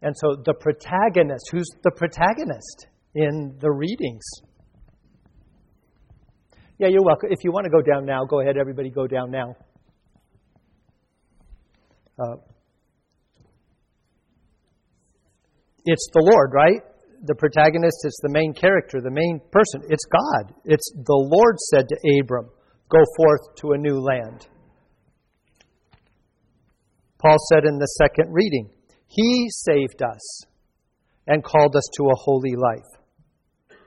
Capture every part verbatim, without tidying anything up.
And so the protagonist, who's the protagonist in the readings? Yeah, you're welcome. If you want to go down now, go ahead. Everybody go down now. Uh, it's the Lord, right? The protagonist is the main character, the main person. It's God. It's the Lord said to Abram, go forth to a new land. Paul said in the second reading, He saved us and called us to a holy life.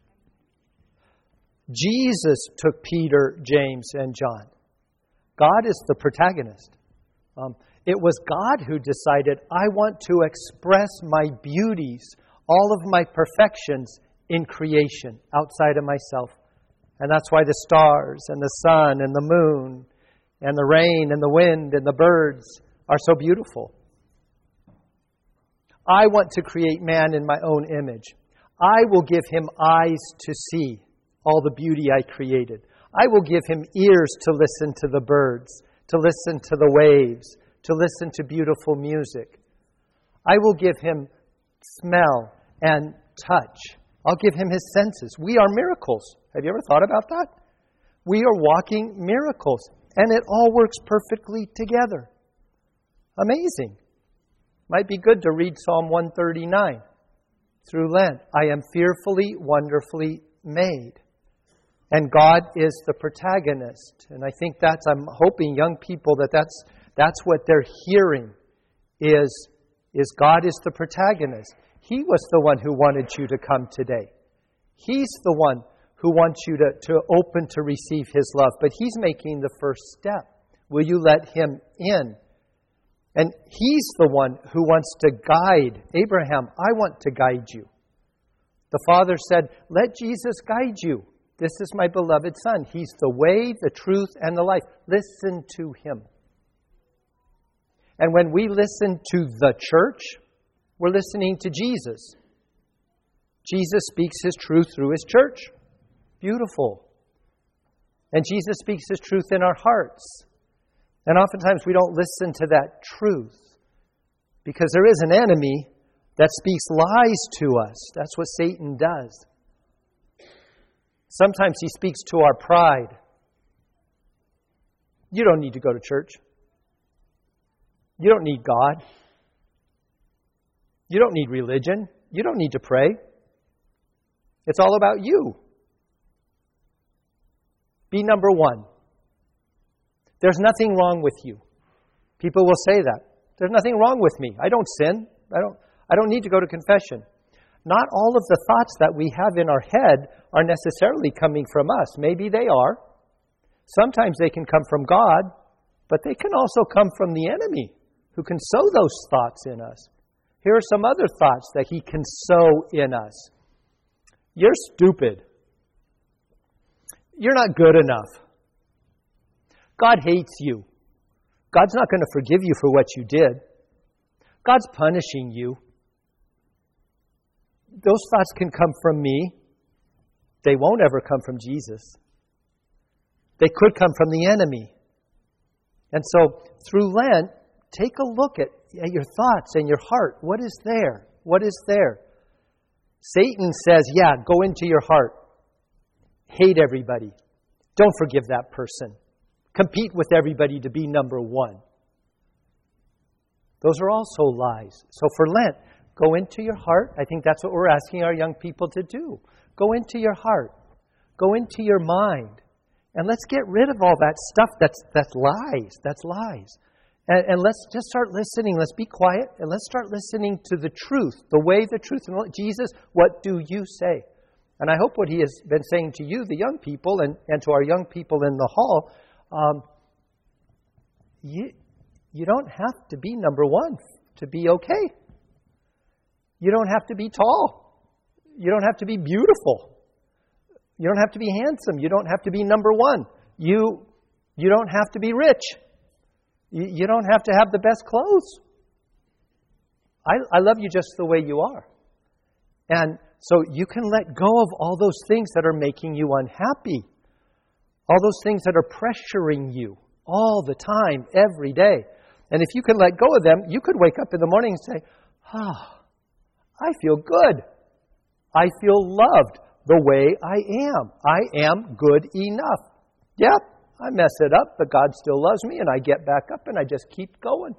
Jesus took Peter, James, and John. God is the protagonist. Um, it was God who decided, I want to express my beauties, all of my perfections in creation, outside of myself. And that's why the stars and the sun and the moon and the rain and the wind and the birds are so beautiful. I want to create man in my own image. I will give him eyes to see all the beauty I created. I will give him ears to listen to the birds, to listen to the waves, to listen to beautiful music. I will give him smell and touch. I'll give him his senses. We are miracles. Have you ever thought about that? We are walking miracles, and it all works perfectly together. Amazing. Might be good to read Psalm one thirty-nine through Lent. I am fearfully, wonderfully made. And God is the protagonist. And I think that's, I'm hoping young people that that's, that's what they're hearing is, is God is the protagonist. He was the one who wanted you to come today. He's the one who wants you to, to open to receive His love. But He's making the first step. Will you let Him in? And He's the one who wants to guide. Abraham, I want to guide you. The Father said, let Jesus guide you. This is my beloved Son. He's the way, the truth, and the life. Listen to Him. And when we listen to the church, we're listening to Jesus. Jesus speaks His truth through His church. Beautiful. And Jesus speaks His truth in our hearts. And oftentimes we don't listen to that truth because there is an enemy that speaks lies to us. That's what Satan does. Sometimes he speaks to our pride. You don't need to go to church. You don't need God. You don't need religion. You don't need to pray. It's all about you. Be number one. There's nothing wrong with you. People will say that. There's nothing wrong with me. I don't sin. I don't, I don't need to go to confession. Not all of the thoughts that we have in our head are necessarily coming from us. Maybe they are. Sometimes they can come from God, but they can also come from the enemy who can sow those thoughts in us. Here are some other thoughts that he can sow in us. You're stupid. You're not good enough. God hates you. God's not going to forgive you for what you did. God's punishing you. Those thoughts can come from me. They won't ever come from Jesus. They could come from the enemy. And so, through Lent, take a look at, at your thoughts and your heart. What is there? What is there? Satan says, yeah, go into your heart. Hate everybody. Don't forgive that person. Compete with everybody to be number one. Those are also lies. So for Lent, go into your heart. I think that's what we're asking our young people to do. Go into your heart. Go into your mind. And let's get rid of all that stuff that's that's lies. That's lies. And, and let's just start listening. Let's be quiet and let's start listening to the truth, the way, the truth. And Jesus, what do you say? And I hope what he has been saying to you, the young people, and, and to our young people in the hall, um, you, you don't have to be number one to be okay. You don't have to be tall. You don't have to be beautiful. You don't have to be handsome. You don't have to be number one. You, you don't have to be rich. You, you don't have to have the best clothes. I, I love you just the way you are. And so you can let go of all those things that are making you unhappy. All those things that are pressuring you all the time, every day. And if you can let go of them, you could wake up in the morning and say, ah, I feel good. I feel loved the way I am. I am good enough. Yep, I mess it up, but God still loves me, and I get back up and I just keep going.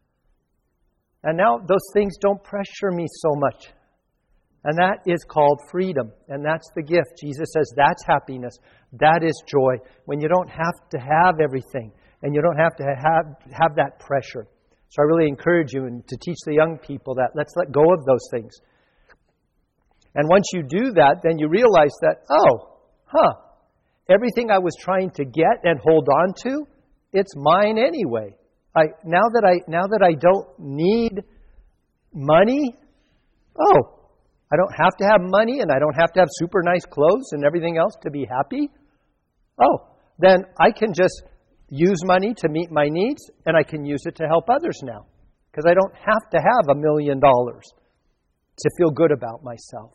And now those things don't pressure me so much. And that is called freedom. And that's the gift. Jesus says that's happiness. That is joy. When you don't have to have everything. And you don't have to have, have that pressure. So I really encourage you to teach the young people that let's let go of those things. And once you do that, then you realize that, oh, huh, everything I was trying to get and hold on to, it's mine anyway. I, now that I now that I don't need money, oh, I don't have to have money and I don't have to have super nice clothes and everything else to be happy. Oh, then I can just use money to meet my needs and I can use it to help others now. Because I don't have to have a million dollars to feel good about myself.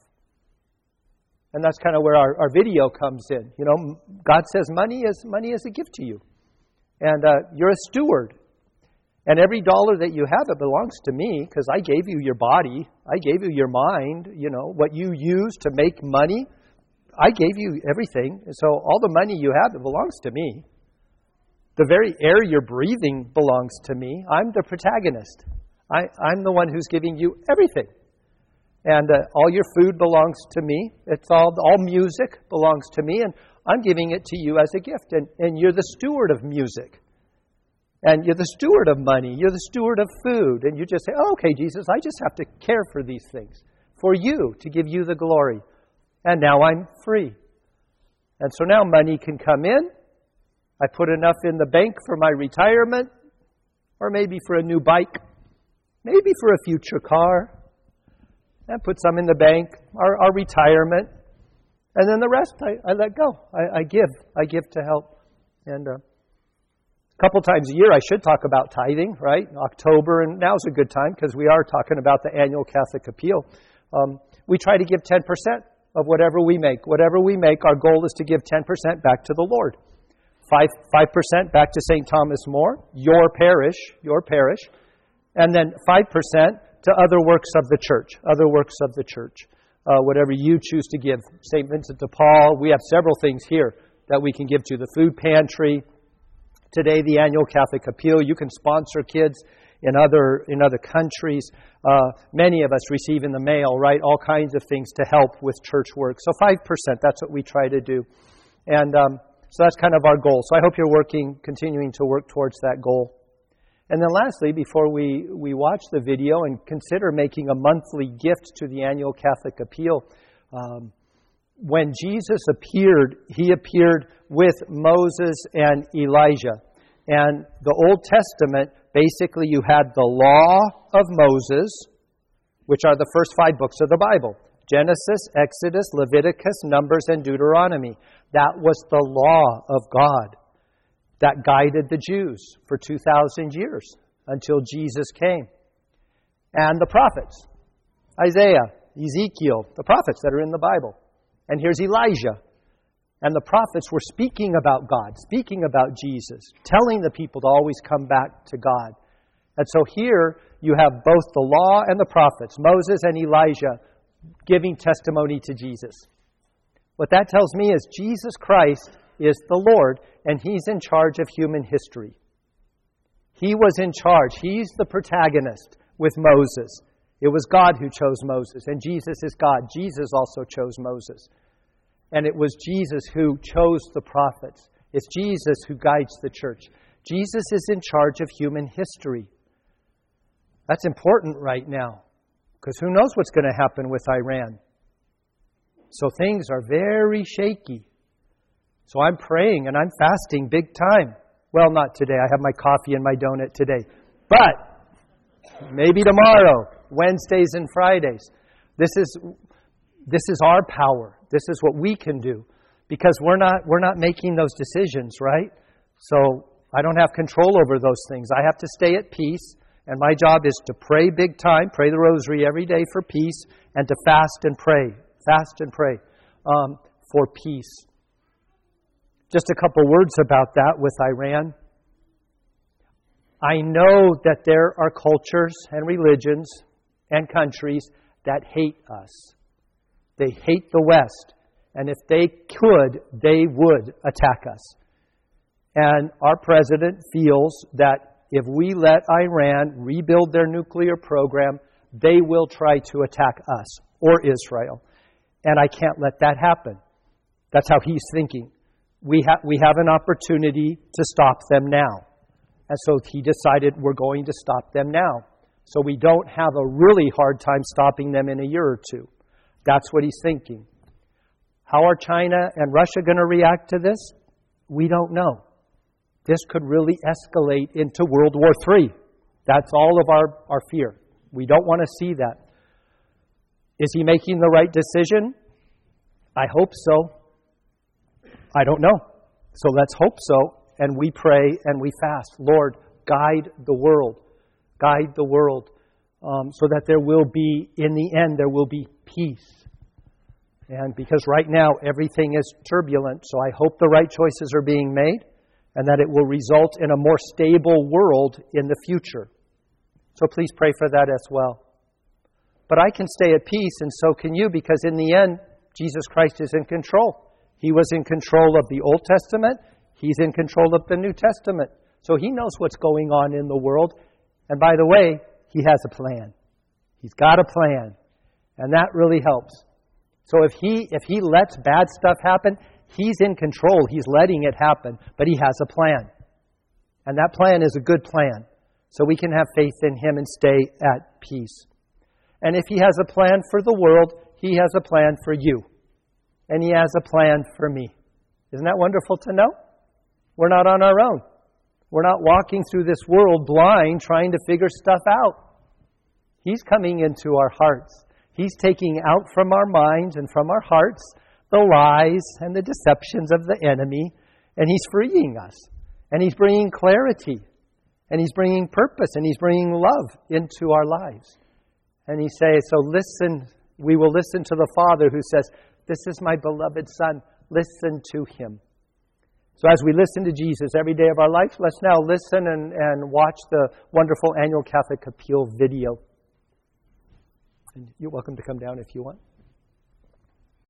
And that's kind of where our, our video comes in. You know, God says money is money is a gift to you. And uh, you're a steward. And every dollar that you have, it belongs to me because I gave you your body. I gave you your mind. You know, what you use to make money, I gave you everything. So all the money you have, it belongs to me. The very air you're breathing belongs to me. I'm the protagonist. I, I'm the one who's giving you everything. And uh, all your food belongs to me. It's all all music belongs to me. And I'm giving it to you as a gift. And, and you're the steward of music. And you're the steward of money. You're the steward of food. And you just say, oh, okay, Jesus, I just have to care for these things. For you, to give you the glory. And now I'm free. And so now money can come in. I put enough in the bank for my retirement. Or maybe for a new bike. Maybe for a future car. And put some in the bank. Our, our retirement. And then the rest I, I let go. I, I give. I give to help. And... Uh, A couple times a year, I should talk about tithing, right? October, and now's a good time because we are talking about the annual Catholic Appeal. Um, we try to give ten percent of whatever we make. Whatever we make, our goal is to give ten percent back to the Lord. five, five percent back to Saint Thomas More, your parish, your parish. And then five percent to other works of the church, other works of the church. Uh, whatever you choose to give. Saint Vincent de Paul, we have several things here that we can give to the food pantry. Today, the annual Catholic Appeal. You can sponsor kids in other in other countries. Uh, many of us receive in the mail, right, all kinds of things to help with church work. So five percent, that's what we try to do. And um, so that's kind of our goal. So I hope you're working, continuing to work towards that goal. And then lastly, before we, we watch the video and consider making a monthly gift to the annual Catholic Appeal, um, when Jesus appeared, He appeared with Moses and Elijah. And the Old Testament, basically you had the law of Moses, which are the first five books of the Bible. Genesis, Exodus, Leviticus, Numbers, and Deuteronomy. That was the law of God that guided the Jews for two thousand years until Jesus came. And the prophets, Isaiah, Ezekiel, the prophets that are in the Bible. And here's Elijah. And the prophets were speaking about God, speaking about Jesus, telling the people to always come back to God. And so here you have both the law and the prophets, Moses and Elijah, giving testimony to Jesus. What that tells me is Jesus Christ is the Lord, and He's in charge of human history. He was in charge. He's the protagonist with Moses. It was God who chose Moses, and Jesus is God. Jesus also chose Moses. And it was Jesus who chose the prophets. It's Jesus who guides the church. Jesus is in charge of human history. That's important right now, because who knows what's going to happen with Iran. So things are very shaky. So I'm praying and I'm fasting big time. Well, not today. I have my coffee and my donut today. But maybe tomorrow, Wednesdays and Fridays. This is this is our power. This is what we can do. Because we're not we're not making those decisions, right? So I don't have control over those things. I have to stay at peace. And my job is to pray big time, pray the rosary every day for peace, and to fast and pray. Fast and pray um, for peace. Just a couple words about that with Iran. I know that there are cultures and religions and countries that hate us. They hate the West. And if they could, they would attack us. And our president feels that if we let Iran rebuild their nuclear program, they will try to attack us or Israel. And I can't let that happen. That's how he's thinking. We, ha- we have an opportunity to stop them now. And so he decided we're going to stop them now. So we don't have a really hard time stopping them in a year or two. That's what he's thinking. How are China and Russia going to react to this? We don't know. This could really escalate into World War Three. That's all of our, our fear. We don't want to see that. Is he making the right decision? I hope so. I don't know. So let's hope so. And we pray and we fast. Lord, guide the world. Guide the world um, so that there will be, in the end, there will be peace. And because right now everything is turbulent, so I hope the right choices are being made and that it will result in a more stable world in the future. So please pray for that as well. But I can stay at peace, and so can you, because in the end, Jesus Christ is in control. He was in control of the Old Testament. He's in control of the New Testament. So He knows what's going on in the world. And by the way, He has a plan. He's got a plan. And that really helps. So if He if He lets bad stuff happen, He's in control. He's letting it happen. But He has a plan. And that plan is a good plan. So we can have faith in Him and stay at peace. And if He has a plan for the world, He has a plan for you. And He has a plan for me. Isn't that wonderful to know? We're not on our own. We're not walking through this world blind trying to figure stuff out. He's coming into our hearts. He's taking out from our minds and from our hearts the lies and the deceptions of the enemy. And He's freeing us. And He's bringing clarity. And He's bringing purpose. And He's bringing love into our lives. And He says, so listen, we will listen to the Father who says, this is my beloved Son. Listen to Him. So as we listen to Jesus every day of our life, let's now listen and, and watch the wonderful Annual Catholic Appeal video. And you're welcome to come down if you want.